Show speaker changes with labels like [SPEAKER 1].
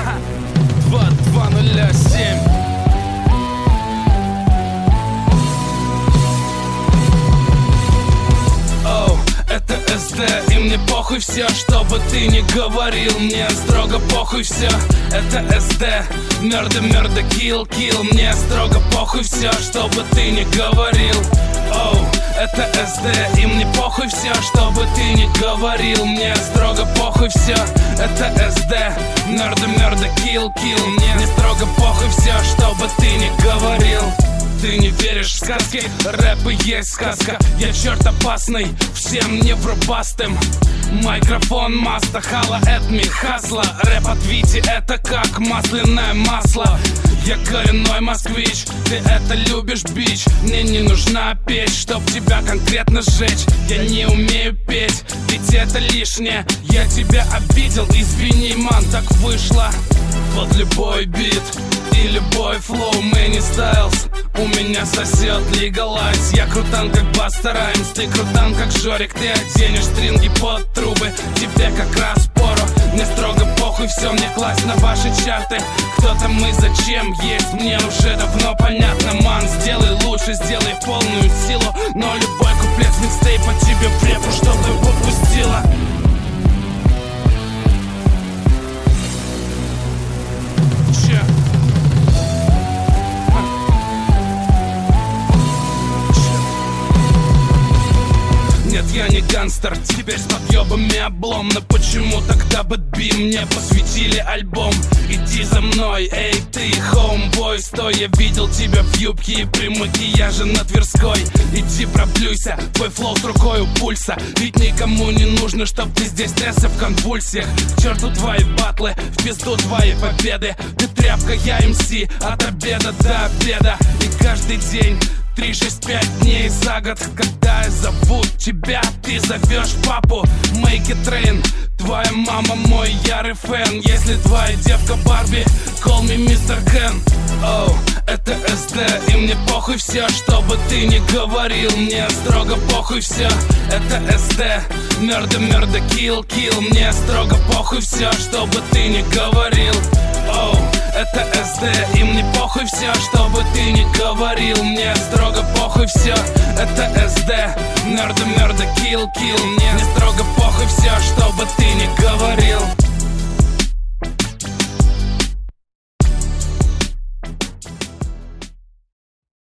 [SPEAKER 1] 2207. Это СД, и мне похуй все, что бы ты ни говорил. Мне строго похуй все, это СД. Murder, kill, мне строго похуй все, что бы ты ни говорил. Это СД, и мне похуй все, что бы ты ни говорил. Мне строго похуй все, это СД. Murder, kill, мне строго похуй все, что бы ты ни говорил. Ты не веришь в сказки, рэп и есть сказка. Я черт опасный, всем невробастым. Микрофон, маста, хала, это ми хасла. Рэп от Вити, это как масляное масло. Я коренной москвич, ты это любишь, бич. Мне не нужна печь, чтоб тебя конкретно сжечь. Я не умею петь, ведь это лишнее. Я тебя обидел, извини, ман, так вышло. Под любой бит и любой флоу, Мэнни Стайлз. У меня сосед Legalize. Я крутан как Баста Раймс, ты крутан как Жорик. Ты оденешь стринги под трубы, тебе как раз пору. Мне строго похуй, все мне класть на ваши чарты. Кто там и зачем есть, мне уже давно понятно. Ман, сделай лучше, сделай полную силу. Но любой куплет с микстейпа тебе в репу, чтоб ты попустила. Нет, я не гангстер, теперь с подъебами облом. Но почему тогда бэтби мне посвятили альбом? Иди за мной, эй, ты, хоумбой, стой. Я видел тебя в юбке и при макияже на Тверской. Иди проплюйся, твой флоу с рукой у пульса. Ведь никому не нужно, чтоб ты здесь трясся в конвульсиях. К черту твои батлы, в пизду твои победы. Ты тряпка, я МС, от обеда до обеда. И каждый день 365 дней за год, когда я зовут тебя, ты зовешь папу. Make it rain, твоя мама мой ярый фэн. Если твоя девка Барби, call me Mr. Ken. Это СД, и мне похуй все, что бы ты ни говорил. Мне строго похуй все, это СД. Murder, kill, мне строго похуй все, что бы ты ни говорил. Это СД, и мне похуй все, что бы ты ни говорил. Мне строго похуй все, это СД. Murder, kill, мне строго похуй все, что бы ты ни говорил.